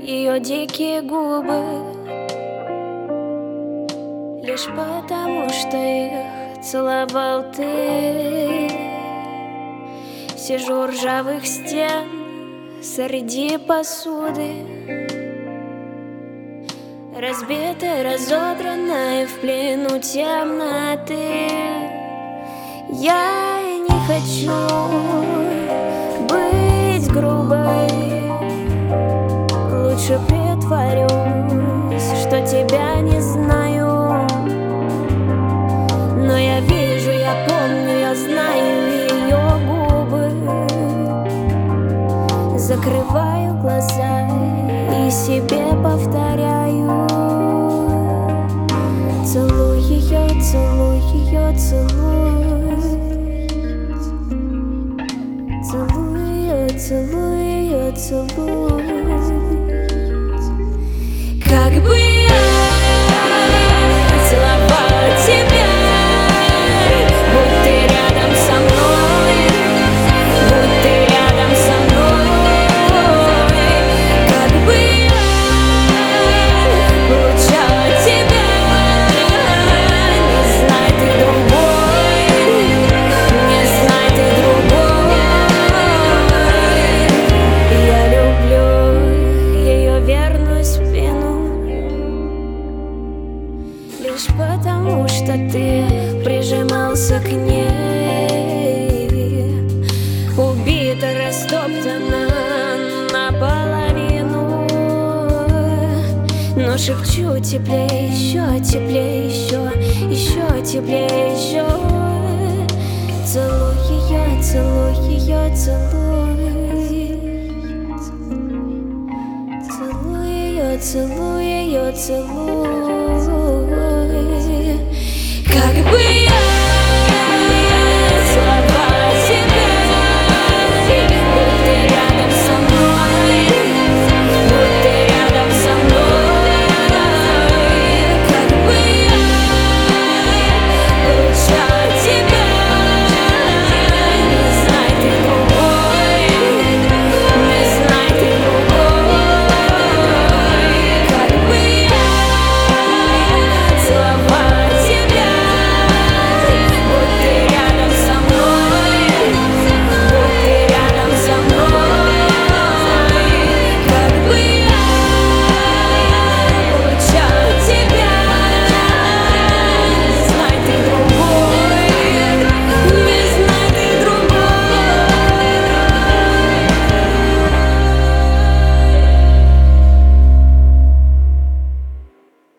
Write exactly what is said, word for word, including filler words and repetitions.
ее дикие губы, лишь потому, что их целовал ты. Сижу у ржавых стен среди посуды, разбитая, разодранная в плену темноты. Я и не хочу быть грубой, лучше притворюсь, что тебя не знаю. Но я вижу, я помню, я знаю ее губы. Закрываю глаза и себе повторяю: целуй ее, целуй ее, целуй. Целуй ее, целуй ее, целуй. Как бы я целовала тебя, будь ты рядом со мной, будь ты рядом со мной. Как бы я получала тебя, не знай ты другой, не знай ты другой. Я люблю ее верную спину, лишь потому, что ты прижимался к ней. Убита, растоптана наполовину, но шепчу теплее, еще теплее, еще, еще теплее, еще. Целуй ее, целуй ее, целуй. Целуй ее, целуй ее, целуй.